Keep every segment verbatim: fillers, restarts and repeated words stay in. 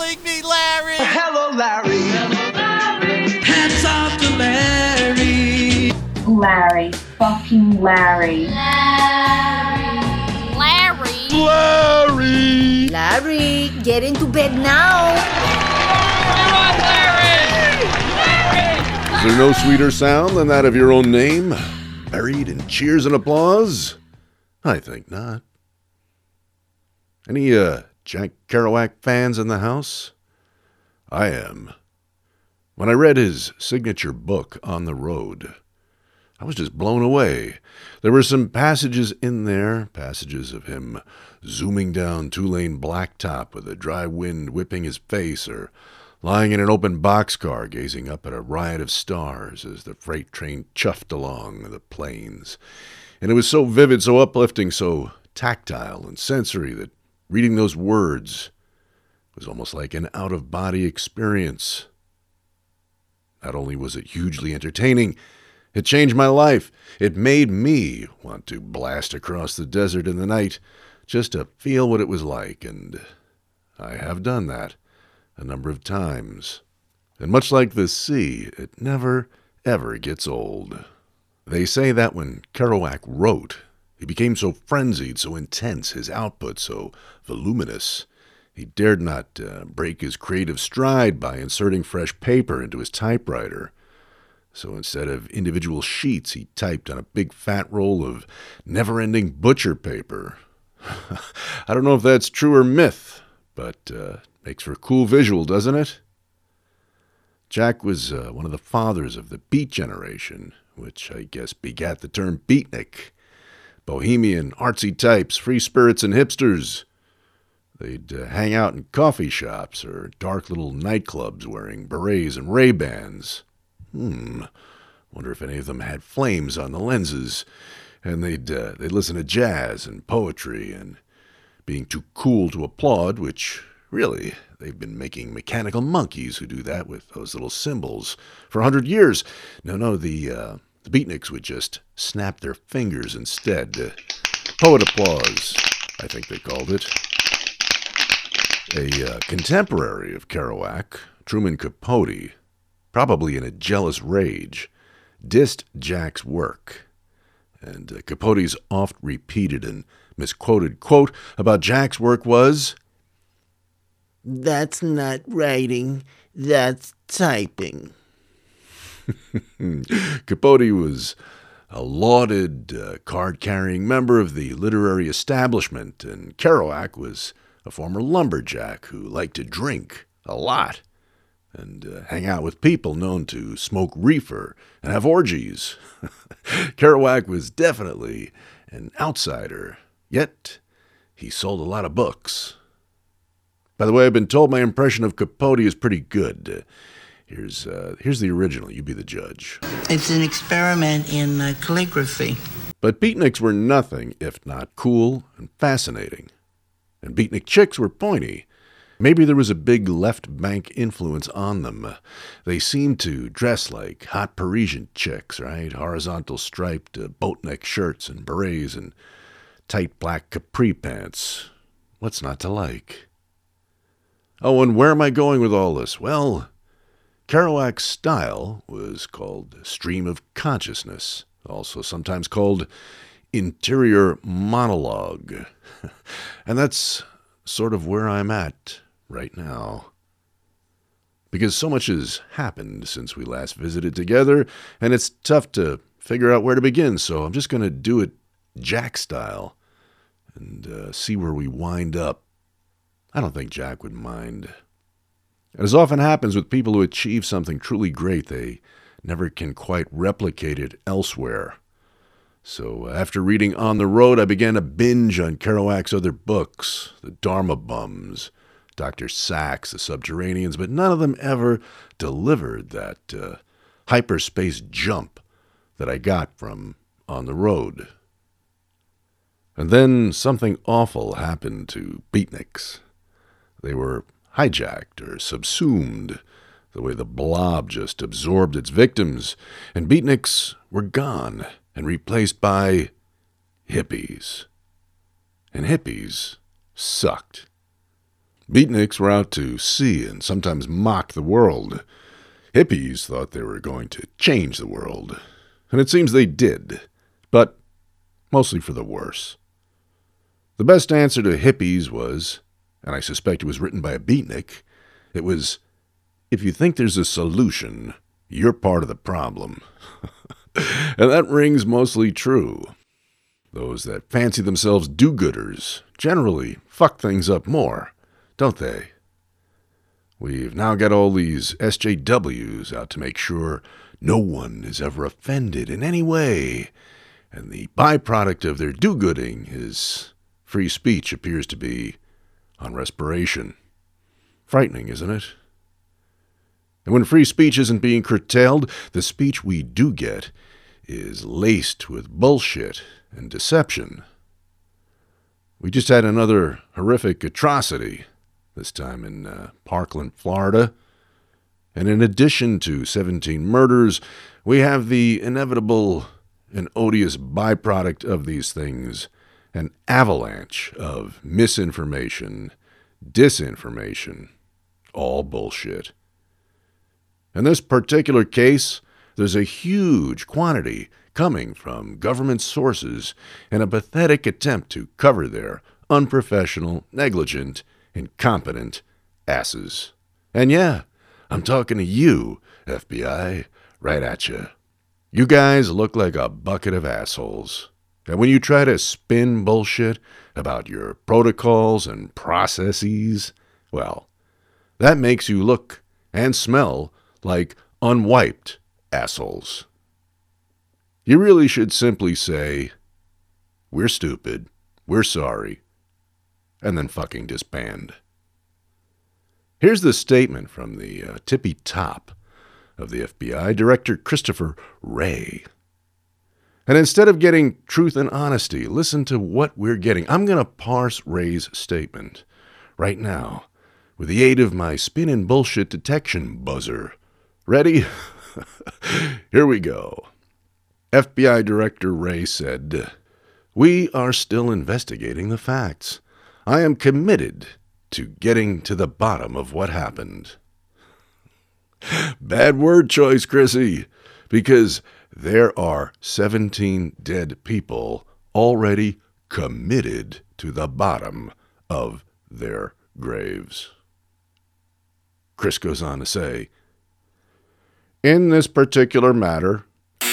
killing me, Larry! Hello, Larry. Hello, Larry. Hats off to Larry. Larry. Fucking Larry. Larry! Larry! Larry, get into bed now. You're on, Larry! Larry! Is there no sweeter sound than that of your own name, buried in cheers and applause? I think not. Any, uh, Jack Kerouac fans in the house? I am. When I read his signature book, On the Road, I was just blown away. There were some passages in there, passages of him zooming down two-lane blacktop with a dry wind whipping his face, or lying in an open boxcar gazing up at a riot of stars as the freight train chuffed along the plains. And it was so vivid, so uplifting, so tactile and sensory that reading those words was almost like an out-of-body experience. Not only was it hugely entertaining, it changed my life. It made me want to blast across the desert in the night just to feel what it was like, and I have done that a number of times. And much like the sea, it never, ever gets old. They say that when Kerouac wrote, he became so frenzied, so intense, his output so voluminous, he dared not uh, break his creative stride by inserting fresh paper into his typewriter. So instead of individual sheets, he typed on a big fat roll of never-ending butcher paper. I don't know if that's true or myth, but uh, makes for a cool visual, doesn't it? Jack was uh, one of the fathers of the Beat generation, which I guess begat the term beatnik. Bohemian, artsy types, free spirits, and hipsters. They'd uh, hang out in coffee shops or dark little nightclubs wearing berets and Ray-Bans. Hmm, wonder if any of them had flames on the lenses. And they'd, uh, they'd listen to jazz and poetry and being too cool to applaud, which, really, they've been making mechanical monkeys who do that with those little cymbals for a hundred years. No, no, the... Uh, The beatniks would just snap their fingers instead. Uh, poet applause, I think they called it. A uh, contemporary of Kerouac, Truman Capote, probably in a jealous rage, dissed Jack's work. And uh, Capote's oft-repeated and misquoted quote about Jack's work was, "That's not writing, that's typing." Capote was a lauded, uh, card-carrying member of the literary establishment, and Kerouac was a former lumberjack who liked to drink a lot and uh, hang out with people known to smoke reefer and have orgies. Kerouac was definitely an outsider, yet he sold a lot of books. By the way, I've been told my impression of Capote is pretty good. Here's uh, here's the original. You be the judge. It's an experiment in uh, calligraphy. But beatniks were nothing if not cool and fascinating. And beatnik chicks were pointy. Maybe there was a big left bank influence on them. They seemed to dress like hot Parisian chicks, right? Horizontal striped uh, boatneck shirts and berets and tight black capri pants. What's not to like? Oh, and where am I going with all this? Well, Kerouac's style was called stream of consciousness, also sometimes called interior monologue. And that's sort of where I'm at right now. Because so much has happened since we last visited together, and it's tough to figure out where to begin, so I'm just going to do it Jack style and uh, see where we wind up. I don't think Jack would mind. As often happens with people who achieve something truly great, they never can quite replicate it elsewhere. So after reading On the Road, I began a binge on Kerouac's other books, The Dharma Bums, Doctor Sachs, The Subterraneans, but none of them ever delivered that uh, hyperspace jump that I got from On the Road. And then something awful happened to beatniks. They were hijacked or subsumed, the way the blob just absorbed its victims, and beatniks were gone and replaced by hippies. And hippies sucked. Beatniks were out to see and sometimes mock the world. Hippies thought they were going to change the world. And it seems they did, but mostly for the worse. The best answer to hippies was, and I suspect it was written by a beatnik, it was, if you think there's a solution, you're part of the problem. And that rings mostly true. Those that fancy themselves do-gooders generally fuck things up more, don't they? We've now got all these S J Ws out to make sure no one is ever offended in any way, and the byproduct of their do-gooding is free speech appears to be on respiration. Frightening, isn't it? And when free speech isn't being curtailed, the speech we do get is laced with bullshit and deception. We just had another horrific atrocity, this time in uh, Parkland, Florida. And in addition to seventeen murders, we have the inevitable and odious byproduct of these things, an avalanche of misinformation, disinformation, all bullshit. In this particular case, there's a huge quantity coming from government sources in a pathetic attempt to cover their unprofessional, negligent, incompetent asses. And yeah, I'm talking to you, F B I, right at you. You guys look like a bucket of assholes. And when you try to spin bullshit about your protocols and processes, well, that makes you look and smell like unwiped assholes. You really should simply say, we're stupid, we're sorry, and then fucking disband. Here's the statement from the uh, tippy top of the F B I, Director Christopher Wray. And instead of getting truth and honesty, listen to what we're getting. I'm going to parse Wray's statement right now with the aid of my spin and bullshit detection buzzer. Ready? Here we go. F B I Director Wray said, "We are still investigating the facts. I am committed to getting to the bottom of what happened." Bad word choice, Chrissy, because there are seventeen dead people already committed to the bottom of their graves. Chris goes on to say, in this particular matter,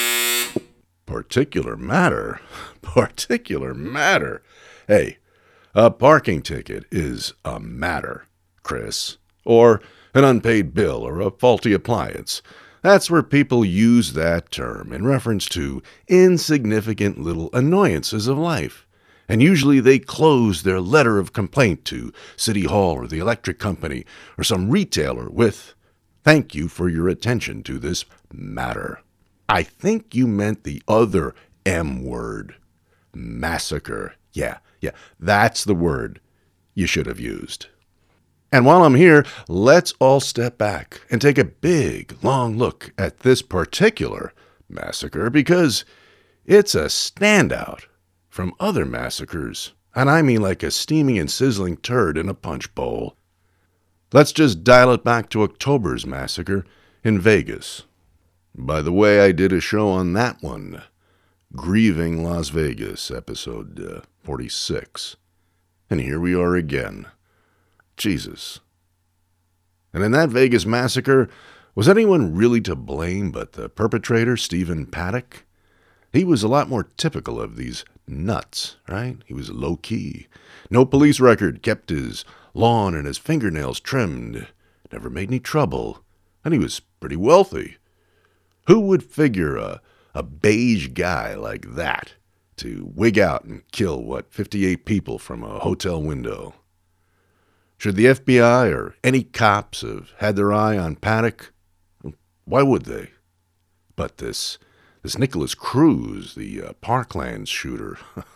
particular matter, particular matter, hey, a parking ticket is a matter, Chris, or an unpaid bill or a faulty appliance. That's where people use that term in reference to insignificant little annoyances of life. And usually they close their letter of complaint to City Hall or the electric company or some retailer with, "Thank you for your attention to this matter." I think you meant the other M word, massacre. Yeah, yeah, that's the word you should have used. And while I'm here, let's all step back and take a big, long look at this particular massacre because it's a standout from other massacres, and I mean like a steaming and sizzling turd in a punch bowl. Let's just dial it back to October's massacre in Vegas. By the way, I did a show on that one, Grieving Las Vegas, episode uh, forty-six. And here we are again. Jesus. And in that Vegas massacre, was anyone really to blame but the perpetrator, Stephen Paddock? He was a lot more typical of these nuts, right? He was low-key. No police record, kept his lawn and his fingernails trimmed, never made any trouble, and he was pretty wealthy. Who would figure a, a beige guy like that to wig out and kill, what, fifty-eight people from a hotel window? Should the F B I or any cops have had their eye on Paddock? Why would they? But this this Nicholas Cruz, the uh, Parklands shooter,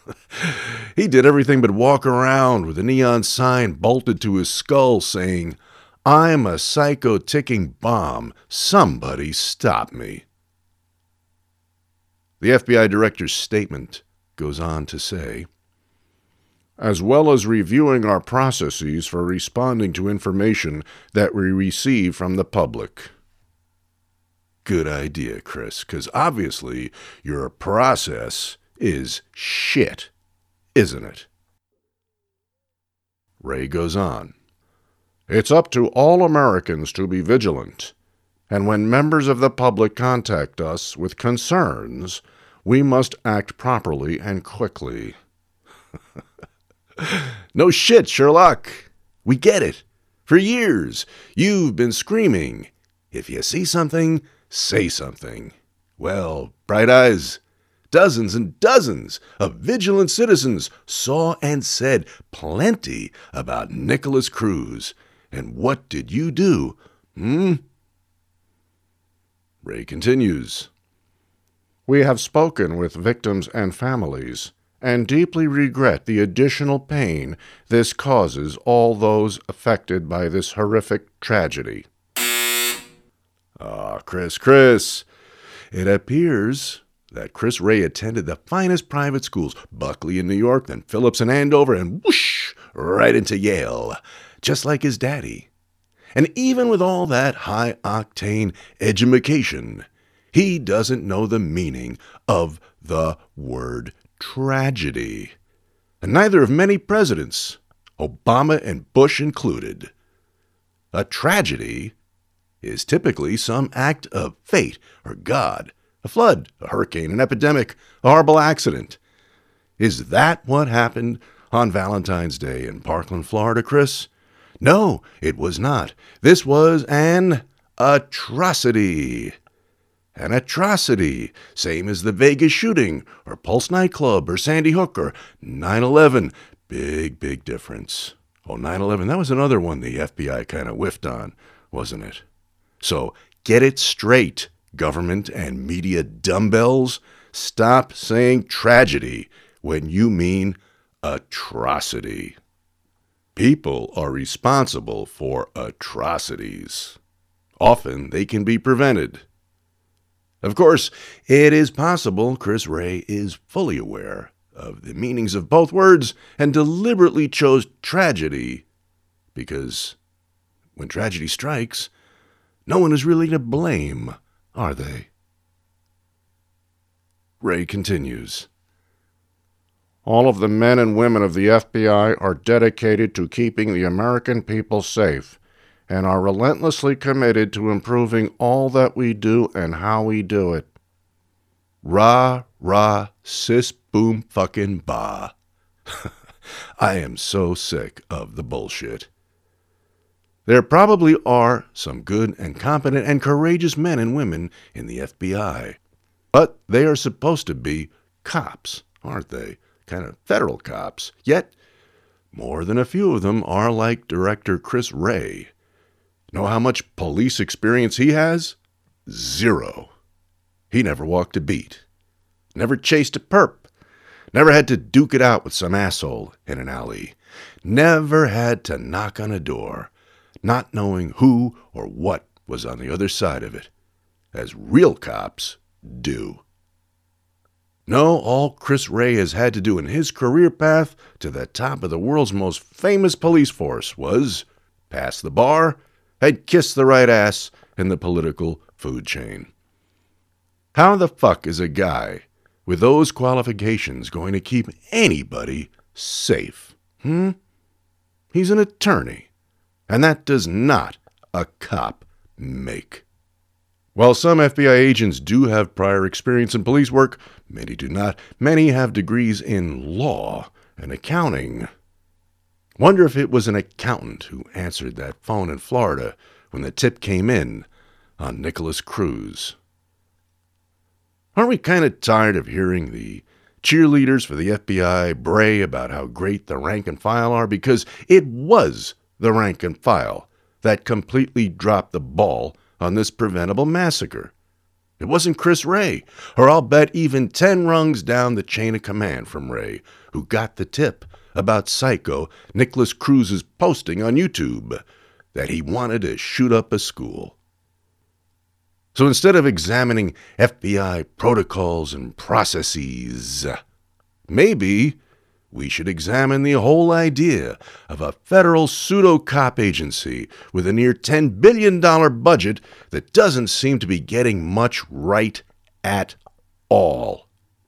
he did everything but walk around with a neon sign bolted to his skull saying, "I'm a psycho-ticking bomb. Somebody stop me." The F B I director's statement goes on to say, as well as reviewing our processes for responding to information that we receive from the public. Good idea, Chris, because obviously your process is shit, isn't it? Ray goes on. It's up to all Americans to be vigilant, and when members of the public contact us with concerns, we must act properly and quickly. No shit, Sherlock. We get it. For years, you've been screaming, if you see something, say something. Well, Bright Eyes, dozens and dozens of vigilant citizens saw and said plenty about Nikolas Cruz. And what did you do? Hmm? Ray continues. We have spoken with victims and families, and deeply regret the additional pain this causes all those affected by this horrific tragedy. Ah, Chris, Chris, it appears that Chris Ray attended the finest private schools, Buckley in New York, then Phillips in Andover, and whoosh, right into Yale, just like his daddy. And even with all that high-octane edumacation, he doesn't know the meaning of the word tragedy. And neither have many presidents, Obama and Bush included. A tragedy is typically some act of fate or God, a flood, a hurricane, an epidemic, a horrible accident. Is that what happened on Valentine's Day in Parkland, Florida, Chris? No, it was not. This was an atrocity. An atrocity, same as the Vegas shooting, or Pulse nightclub, or Sandy Hook, or nine eleven. Big, big difference. Oh, nine eleven, that was another one the F B I kind of whiffed on, wasn't it? So, get it straight, government and media dumbbells. Stop saying tragedy when you mean atrocity. People are responsible for atrocities. Often they can be prevented. Of course, it is possible Chris Ray is fully aware of the meanings of both words and deliberately chose tragedy because when tragedy strikes, no one is really to blame, are they? Ray continues. All of the men and women of the F B I are dedicated to keeping the American people safe and are relentlessly committed to improving all that we do and how we do it. Rah, rah, sis, boom, fucking bah. I am so sick of the bullshit. There probably are some good and competent and courageous men and women in the F B I, but they are supposed to be cops, aren't they? Kind of federal cops. Yet, more than a few of them are like Director Chris Ray. Know how much police experience he has? Zero. He never walked a beat. Never chased a perp. Never had to duke it out with some asshole in an alley. Never had to knock on a door, not knowing who or what was on the other side of it, as real cops do. No, all Chris Ray has had to do in his career path to the top of the world's most famous police force was pass the bar and kiss the right ass in the political food chain. How the fuck is a guy with those qualifications going to keep anybody safe? Hmm? He's an attorney, and that does not a cop make. While some F B I agents do have prior experience in police work, many do not. Many have degrees in law and accounting. Wonder if it was an accountant who answered that phone in Florida when the tip came in on Nikolas Cruz. Aren't we kind of tired of hearing the cheerleaders for the F B I bray about how great the rank and file are? Because it was the rank and file that completely dropped the ball on this preventable massacre. It wasn't Chris Ray, or I'll bet even ten rungs down the chain of command from Ray, who got the tip about psycho Nikolas Cruz's posting on YouTube that he wanted to shoot up a school. So instead of examining F B I protocols and processes, maybe we should examine the whole idea of a federal pseudo-cop agency with a near ten billion dollars budget that doesn't seem to be getting much right at all.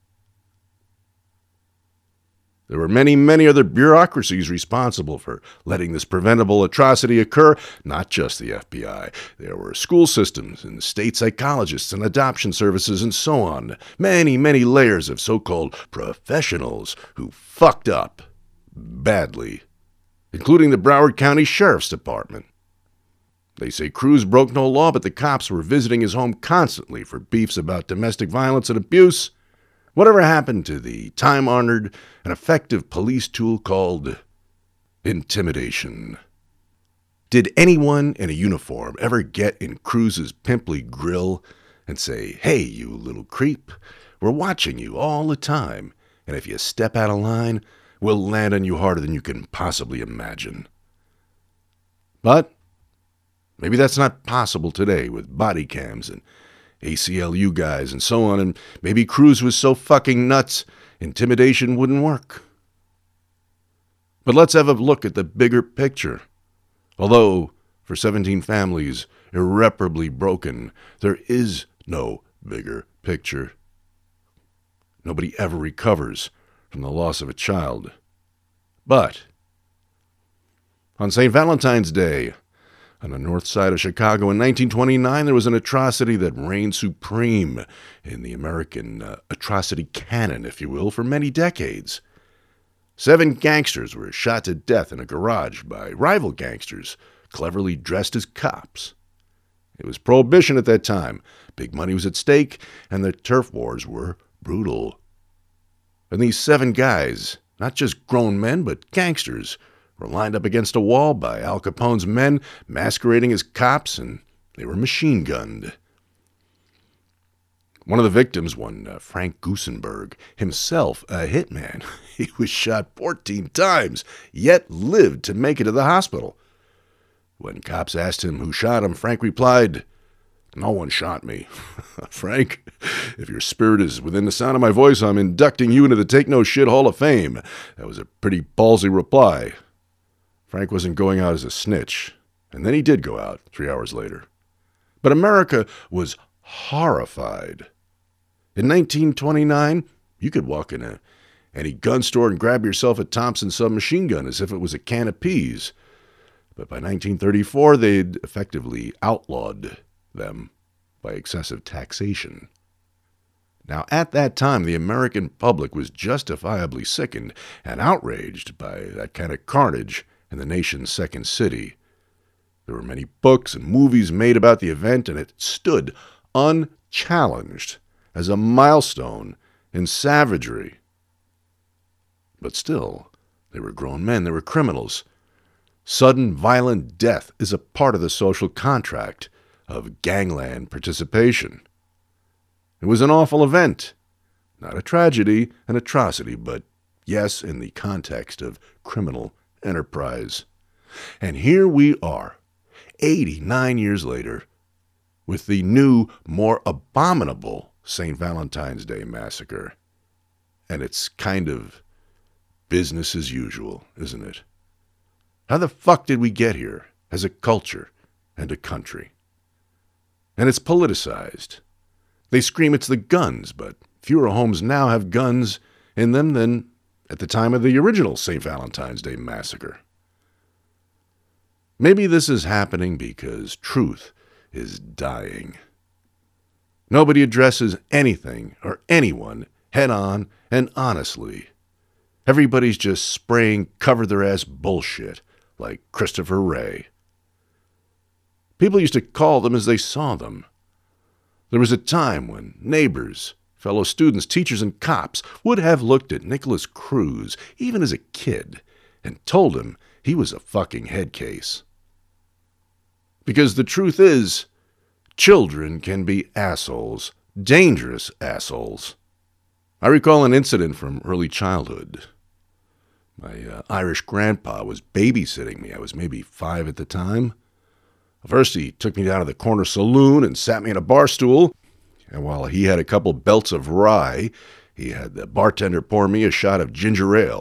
There were many, many other bureaucracies responsible for letting this preventable atrocity occur, not just the F B I. There were school systems and state psychologists and adoption services and so on. Many, many layers of so-called professionals who fucked up badly, including the Broward County Sheriff's Department. They say Cruz broke no law, but the cops were visiting his home constantly for beefs about domestic violence and abuse. Whatever happened to the time-honored and effective police tool called intimidation? Did anyone in a uniform ever get in Cruz's pimply grill and say, "Hey, you little creep, we're watching you all the time, and if you step out of line, we'll land on you harder than you can possibly imagine"? But maybe that's not possible today with body cams and A C L U guys and so on, and maybe Cruz was so fucking nuts, intimidation wouldn't work. But let's have a look at the bigger picture. Although, for seventeen families irreparably broken, there is no bigger picture. Nobody ever recovers from the loss of a child. But on Saint Valentine's Day, on the north side of Chicago in nineteen twenty-nine, there was an atrocity that reigned supreme in the American uh, atrocity canon, if you will, for many decades. Seven gangsters were shot to death in a garage by rival gangsters, cleverly dressed as cops. It was Prohibition at that time. Big money was at stake, and the turf wars were brutal. And these seven guys, not just grown men, but gangsters, were lined up against a wall by Al Capone's men masquerading as cops, and they were machine gunned. One of the victims, one uh, Frank Gusenberg, himself a hitman, he was shot fourteen times, yet lived to make it to the hospital. When cops asked him who shot him, Frank replied, "No one shot me." "Frank, if your spirit is within the sound of my voice, I'm inducting you into the Take No Shit Hall of Fame." That was a pretty ballsy reply. Frank wasn't going out as a snitch, and then he did go out three hours later. But America was horrified. In nineteen twenty-nine, you could walk in a, any gun store and grab yourself a Thompson submachine gun as if it was a can of peas. But by nineteen thirty-four, they'd effectively outlawed them by excessive taxation. Now, at that time, the American public was justifiably sickened and outraged by that kind of carnage in the nation's second city. There were many books and movies made about the event, and it stood unchallenged as a milestone in savagery. But still, they were grown men, they were criminals. Sudden violent death is a part of the social contract of gangland participation. It was an awful event, not a tragedy, an atrocity, but yes, in the context of criminal enterprise. And here we are, eighty-nine years later, with the new, more abominable Saint Valentine's Day massacre. And it's kind of business as usual, isn't it? How the fuck did we get here as a culture and a country? And it's politicized. They scream it's the guns, but fewer homes now have guns in them than at the time of the original Saint Valentine's Day massacre. Maybe this is happening because truth is dying. Nobody addresses anything or anyone head-on and honestly. Everybody's just spraying cover-their-ass bullshit like Christopher Wray. People used to call them as they saw them. There was a time when neighbors, fellow students, teachers, and cops would have looked at Nicholas Cruz, even as a kid, and told him he was a fucking head case. Because the truth is, children can be assholes, dangerous assholes. I recall an incident from early childhood. My uh, Irish grandpa was babysitting me. I was maybe five at the time. First, he took me down to the corner saloon and sat me in a bar stool. And while he had a couple belts of rye, he had the bartender pour me a shot of ginger ale,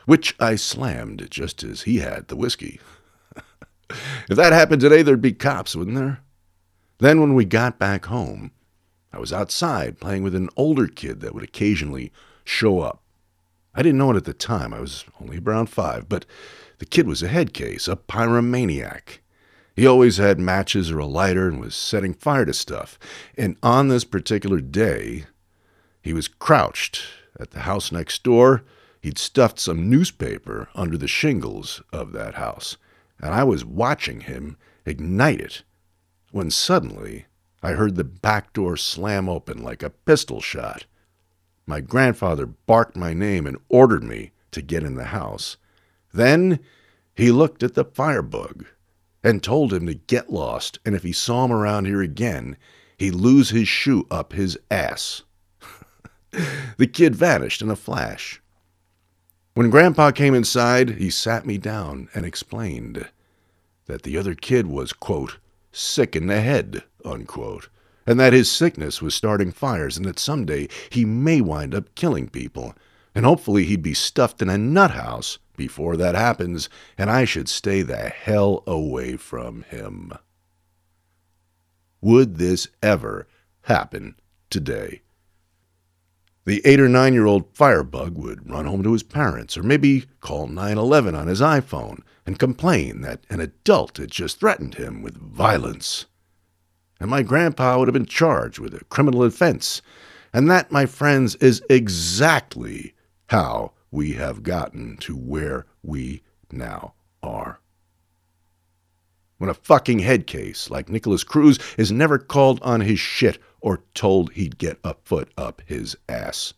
which I slammed just as he had the whiskey. If that happened today, there'd be cops, wouldn't there? Then when we got back home, I was outside playing with an older kid that would occasionally show up. I didn't know it at the time. I was only around five, but the kid was a head case, a pyromaniac. He always had matches or a lighter and was setting fire to stuff. And on this particular day, he was crouched at the house next door. He'd stuffed some newspaper under the shingles of that house, and I was watching him ignite it when suddenly I heard the back door slam open like a pistol shot. My grandfather barked my name and ordered me to get in the house. Then he looked at the firebug and told him to get lost, and if he saw him around here again, he'd lose his shoe up his ass. The kid vanished in a flash. When Grandpa came inside, he sat me down and explained that the other kid was, quote, sick in the head, unquote, and that his sickness was starting fires and that someday he may wind up killing people, and hopefully he'd be stuffed in a nut house before that happens, and I should stay the hell away from him. Would this ever happen today? The eight or nine-year-old firebug would run home to his parents or maybe call nine one one on his iPhone and complain that an adult had just threatened him with violence. And my grandpa would have been charged with a criminal offense. And that, my friends, is exactly how we have gotten to where we now are. When a fucking head case like Nicholas Cruz is never called on his shit or told he'd get a foot up his ass.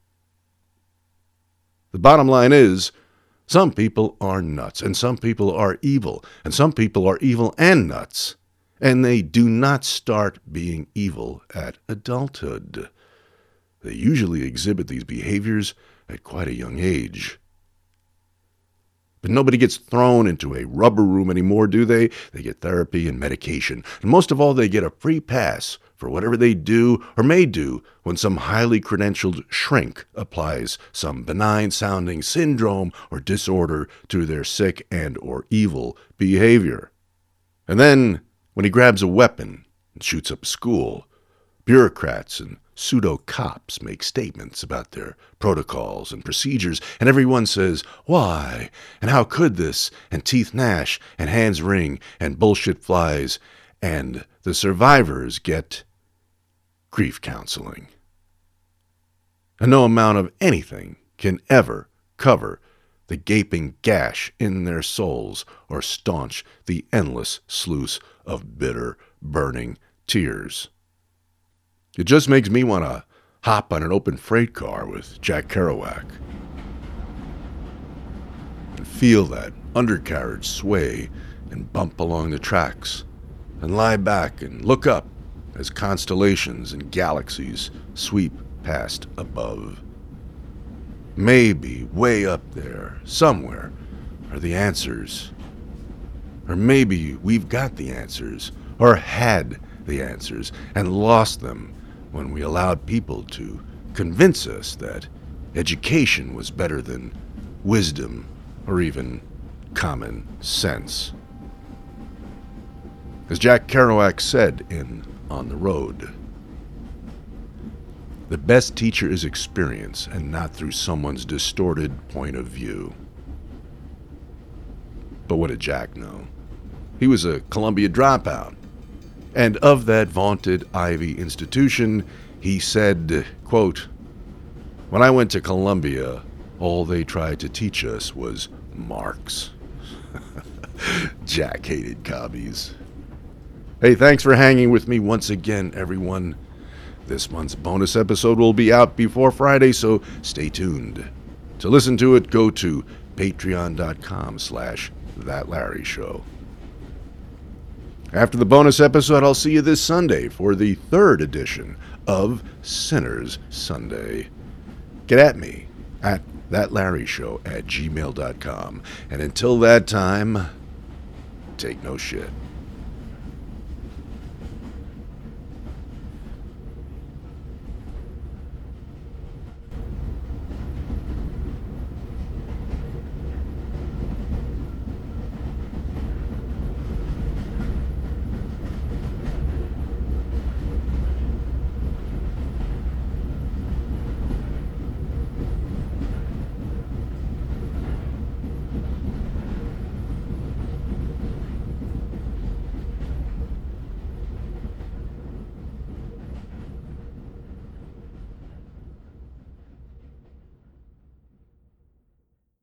The bottom line is, some people are nuts, and some people are evil, and some people are evil and nuts, and they do not start being evil at adulthood. They usually exhibit these behaviors at quite a young age. But nobody gets thrown into a rubber room anymore, do they? They get therapy and medication. And most of all, they get a free pass for whatever they do or may do when some highly credentialed shrink applies some benign-sounding syndrome or disorder to their sick and or evil behavior. And then, when he grabs a weapon and shoots up a school, bureaucrats and pseudo-cops make statements about their protocols and procedures, and everyone says, why, and how could this, and teeth gnash, and hands wring, and bullshit flies, and the survivors get grief counseling. And no amount of anything can ever cover the gaping gash in their souls or staunch the endless sluice of bitter, burning tears. It just makes me want to hop on an open freight car with Jack Kerouac and feel that undercarriage sway and bump along the tracks and lie back and look up as constellations and galaxies sweep past above. Maybe way up there, somewhere, are the answers. Or maybe we've got the answers, or had the answers, and lost them when we allowed people to convince us that education was better than wisdom or even common sense. As Jack Kerouac said in On the Road, the best teacher is experience and not through someone's distorted point of view. But what did Jack know? He was a Columbia dropout. And of that vaunted Ivy institution, he said, quote, when I went to Columbia, all they tried to teach us was Marx. Jack hated commies. Hey, thanks for hanging with me once again, everyone. This month's bonus episode will be out before Friday, so stay tuned. To listen to it, go to patreon.com slash That Larry Show. After the bonus episode, I'll see you this Sunday for the third edition of Sinners Sunday. Get at me at thatlarryshow at gmail dot com. And until that time, take no shit.